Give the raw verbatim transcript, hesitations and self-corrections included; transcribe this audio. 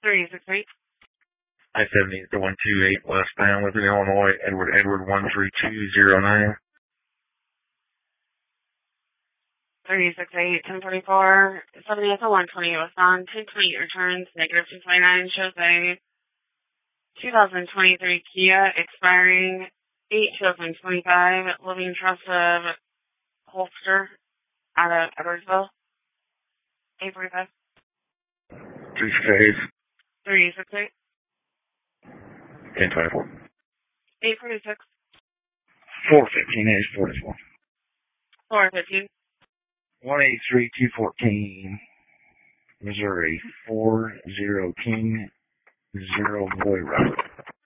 three six eight. I seventy one two eight westbound Liberty, Illinois, Edward Edward one three two zero nine. three six eight, ten forty-four, seventy Echo one twenty westbound, ten twenty returns, negative two twenty-nine, shows a two thousand twenty-three Kia expiring eight twenty twenty-five, living trust of Holster out of Edwardsville. eight forty-five. Three six eight. three six eight. ten twenty-four. eight forty-six. four fifteen H forty-four. four fifteen. one eighty-three two fourteen. Missouri. four zero King zero Boy Road.